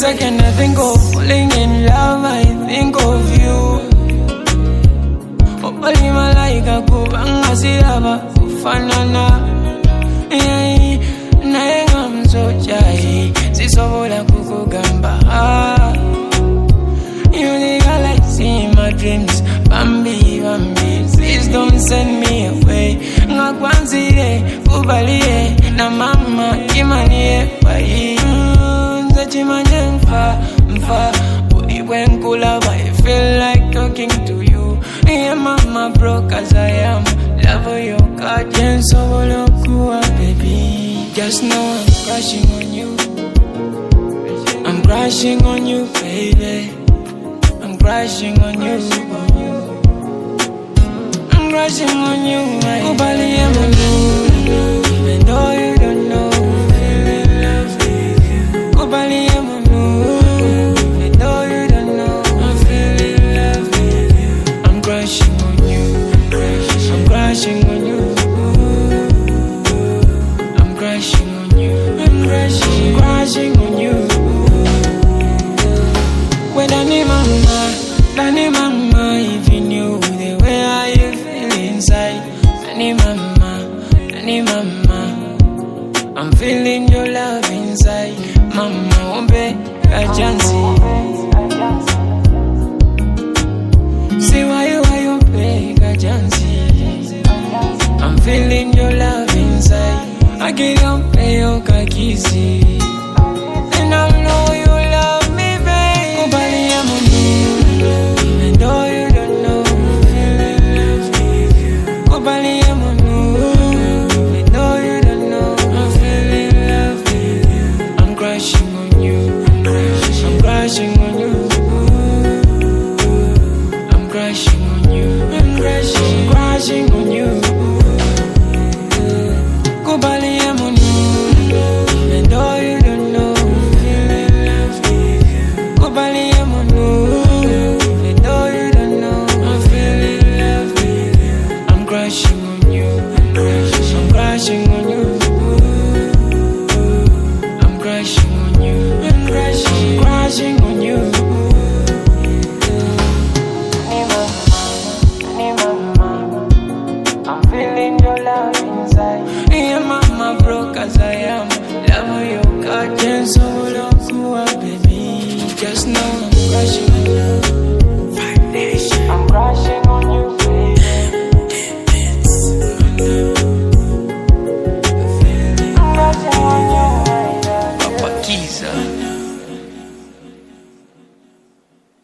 second I think of falling in love, I think of you. Opali malaika kubanga siraba kufanana. Naye nga mzochayi sisobola kukugamba. You legalize in my dreams, Bambi, Bambi. Please don't send me away. Ngakwanzile kubalie na mama kimanie bai. Nzachimanye mfa uliwe nkulaba. I feel like talking to you. Yeah, mama broke as I am. Love your guardian, so kuwa baby. Just know I'm crushing on you. I'm crushing on you, baby. I'm crushing on you. I'm crushing on you, my Kubali even though you don't know, feeling love with you. Kubali even though you don't know, I'm feeling love with you. I'm crushing on you. I'm crushing on you. I'm crushing on you. I'm crushing on you. When Dani mama, if you knew the way I feel inside. Dani mama, I'm feeling your love inside. Mama, ombe kajansi. See why you pay kajansi. I'm feeling your love inside. I get